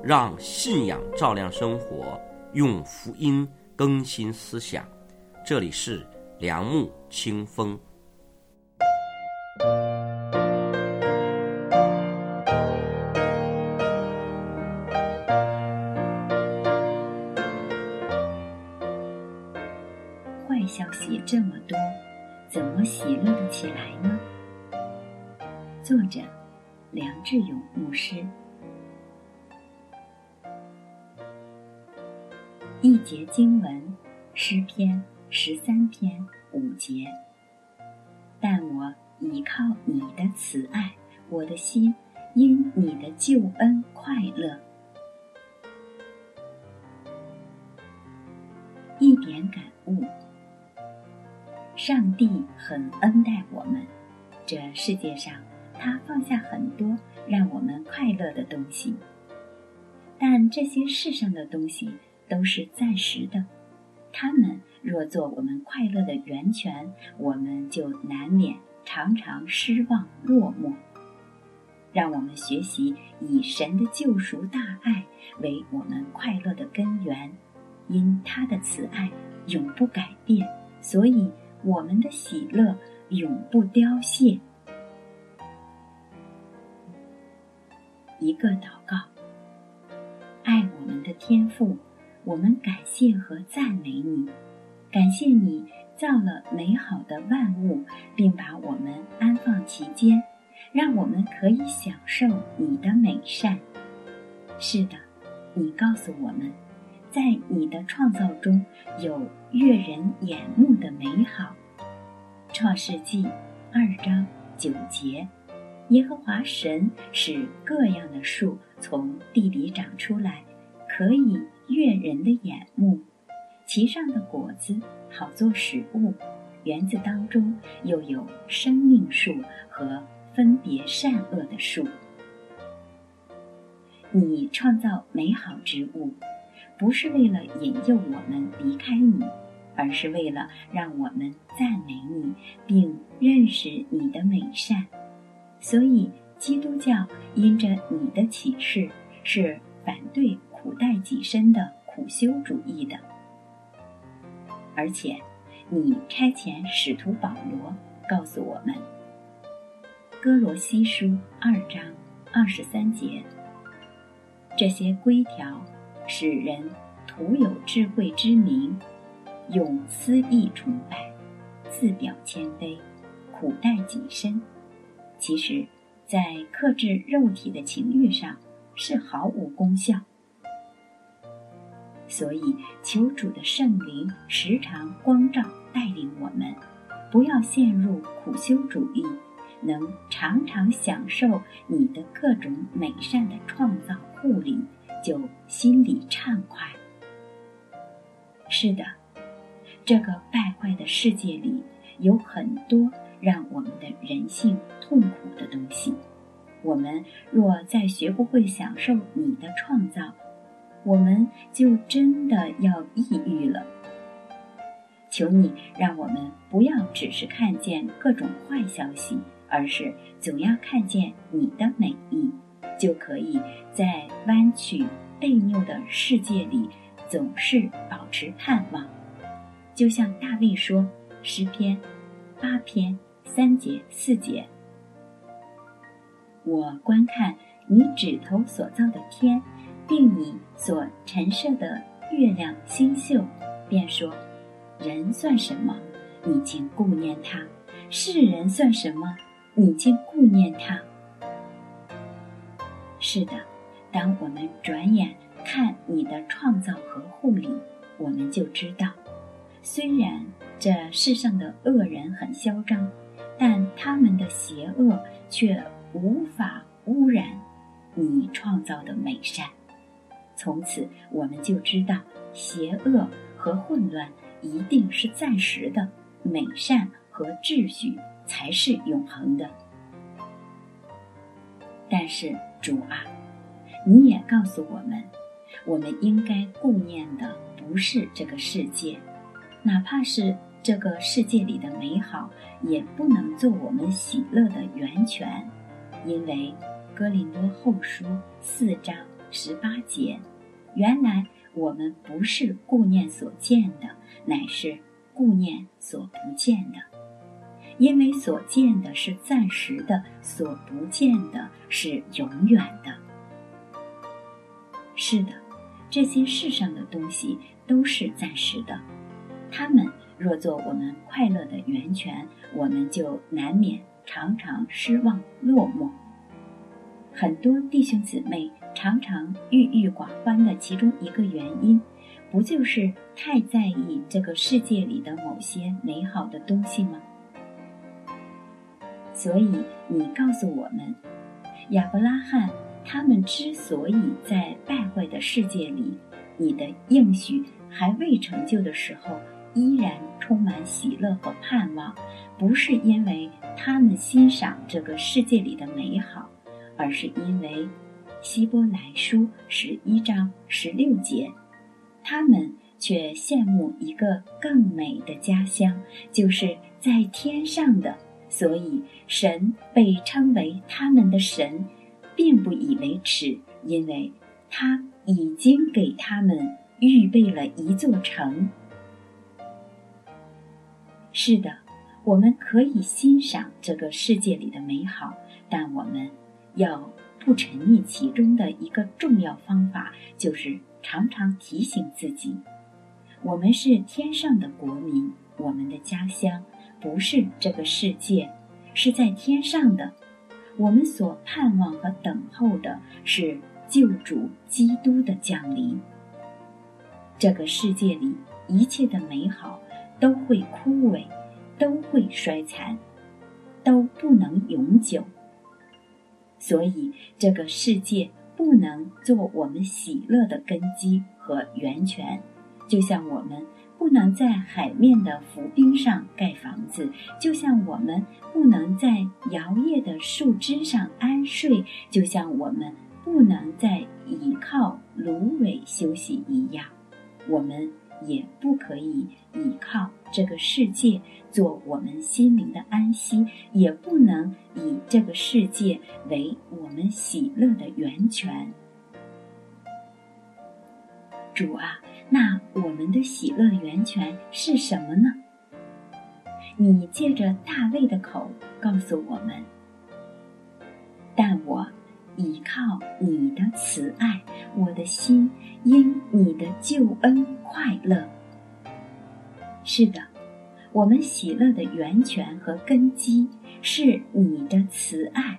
让信仰照亮生活，用福音更新思想。这里是良木清风。 坏消息这么多，怎么喜乐得起来呢？作者梁志勇牧师。一节经文，诗篇13篇5节。但我倚靠你的慈爱，我的心因你的救恩快乐。一点感悟：上帝很恩待我们，这世界上他放下很多让我们快乐的东西，但这些世上的东西都是暂时的，它们若做我们快乐的源泉，我们就难免常常失望落寞。让我们学习以神的救赎大爱为我们快乐的根源，因他的慈爱永不改变，所以我们的喜乐永不凋谢。一个祷告。爱我们的天父，我们感谢和赞美你，感谢你造了美好的万物，并把我们安放其间，让我们可以享受你的美善。是的，你告诉我们，在你的创造中有悦人眼目的美好。创世纪2章9节，耶和华神使各样的树从地里长出来，可以悦人的眼目，其上的果子好做食物，园子当中又有生命树和分别善恶的树。你创造美好之物，不是为了引诱我们离开你，而是为了让我们赞美你，并认识你的美善。所以基督教因着你的启示，是反对苦待己身的苦修主义的。而且你差遣使徒保罗告诉我们，哥罗西书2章23节，这些规条使人徒有智慧之名，用私意崇拜，自表谦卑，苦待己身，其实在克制肉体的情欲上是毫无功效。所以求主的圣灵时常光照带领我们，不要陷入苦修主义，能常常享受你的各种美善的创造护理，就心里畅快。是的，这个败坏的世界里有很多让我们的人性痛苦的东西，我们若再学不会享受你的创造，我们就真的要抑郁了。求你让我们不要只是看见各种坏消息，而是总要看见你的美意，就可以在弯曲悖拗的世界里总是保持盼望。就像大卫说，诗篇8篇3节4节，我观看你指头所造的天，并你所陈设的月亮星宿，便说，人算什么，你竟顾念他；世人算什么，你竟顾念他。是的，当我们转眼看你的创造和护理，我们就知道，虽然这世上的恶人很嚣张，但他们的邪恶却无法污染你创造的美善。从此我们就知道，邪恶和混乱一定是暂时的，美善和秩序才是永恒的。但是主啊，你也告诉我们应该顾念的不是这个世界，哪怕是这个世界里的美好，也不能做我们喜乐的源泉。因为哥林多后书4章 18节，原来我们不是顾念所见的，乃是顾念所不见的。因为所见的是暂时的，所不见的是永远的。是的，这些世上的东西都是暂时的，它们若做我们快乐的源泉，我们就难免常常失望落寞。很多弟兄姊妹常常郁郁寡欢的其中一个原因，不就是太在意这个世界里的某些美好的东西吗？所以你告诉我们，亚伯拉罕他们之所以在败坏的世界里，你的应许还未成就的时候，依然充满喜乐和盼望，不是因为他们欣赏这个世界里的美好，而是因为希伯来书11章16节，他们却羡慕一个更美的家乡，就是在天上的，所以神被称为他们的神，并不以为耻，因为他已经给他们预备了一座城。是的，我们可以欣赏这个世界里的美好，但我们要不沉溺其中的一个重要方法，就是常常提醒自己，我们是天上的国民，我们的家乡不是这个世界，是在天上的。我们所盼望和等候的是救主基督的降临。这个世界里一切的美好都会枯萎，都会衰残，都不能永久。所以这个世界不能做我们喜乐的根基和源泉，就像我们不能在海面的浮冰上盖房子，就像我们不能在摇曳的树枝上安睡，就像我们不能在倚靠芦苇休息一样，我们也不可以倚靠这个世界做我们心灵的安息，也不能以这个世界为我们喜乐的源泉。主啊，那我们的喜乐源泉是什么呢？你借着大卫的口告诉我们，但我倚靠你的慈爱，我的心因你的救恩快乐。是的，我们喜乐的源泉和根基是你的慈爱。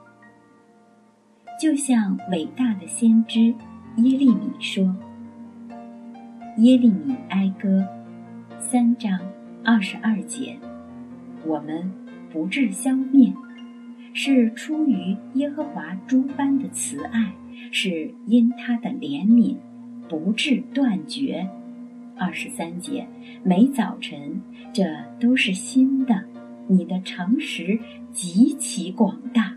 就像伟大的先知耶利米说，耶利米哀歌3章22节，我们不致消灭，是出于耶和华诸般的慈爱，是因他的怜悯，不致断绝。23节，每早晨，这都是新的，你的诚实极其广大。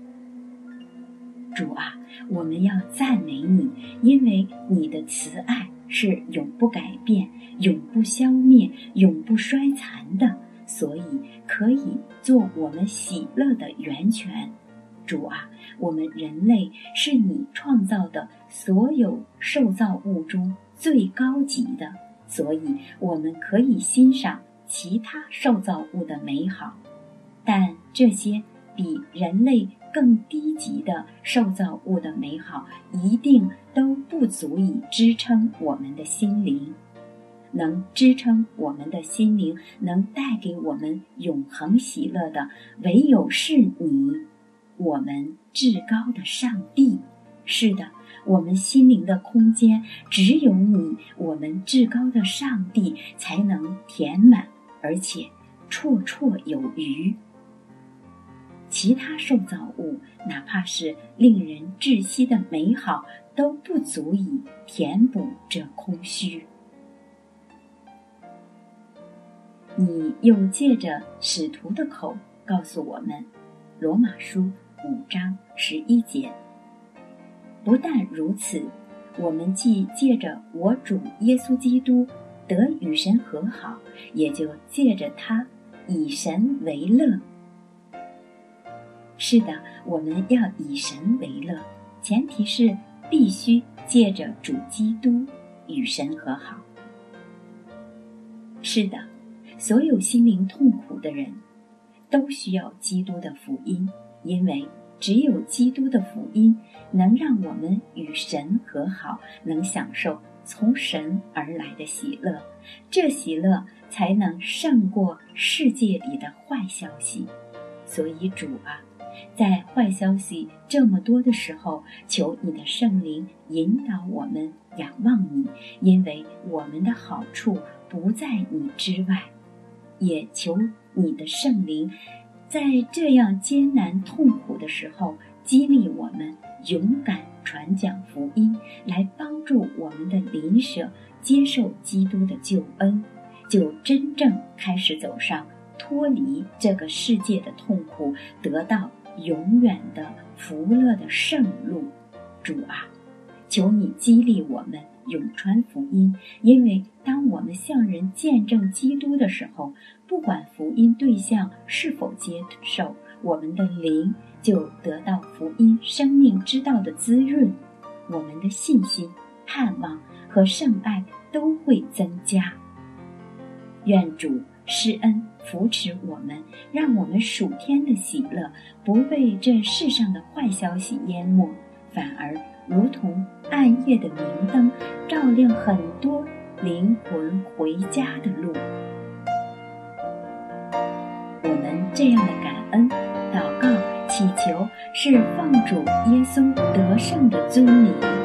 主啊，我们要赞美你，因为你的慈爱是永不改变，永不消灭，永不衰残的，所以可以做我们喜乐的源泉。主啊，我们人类是你创造的所有受造物中最高级的，所以我们可以欣赏其他受造物的美好，但这些比人类更低级的受造物的美好一定都不足以支撑我们的心灵。能支撑我们的心灵，能带给我们永恒喜乐的，唯有是你，我们至高的上帝。是的，我们心灵的空间只有你，我们至高的上帝才能填满，而且绰绰有余。其他受造物，哪怕是令人窒息的美好，都不足以填补这空虚。你又借着使徒的口告诉我们，罗马书5章11节，不但如此，我们既借着我主耶稣基督得与神和好，也就借着他以神为乐。是的，我们要以神为乐，前提是必须借着主基督与神和好。是的，所有心灵痛苦的人都需要基督的福音，因为只有基督的福音能让我们与神和好，能享受从神而来的喜乐，这喜乐才能胜过世界里的坏消息。所以主啊，在坏消息这么多的时候，求你的圣灵引导我们仰望你，因为我们的好处不在你之外。也求你的圣灵在这样艰难痛苦的时候，激励我们勇敢传讲福音，来帮助我们的邻舍接受基督的救恩，就真正开始走上脱离这个世界的痛苦，得到永远的福乐的圣路。主啊，求你激励我们永传福音，因为当我们向人见证基督的时候，不管福音对象是否接受，我们的灵就得到福音生命之道的滋润，我们的信心、盼望和圣爱都会增加。愿主施恩扶持我们，让我们属天的喜乐不被这世上的坏消息淹没，反而如同暗夜的明灯，照亮很多灵魂回家的路。我们这样的感恩祷告祈求，是奉主耶稣得胜的尊名。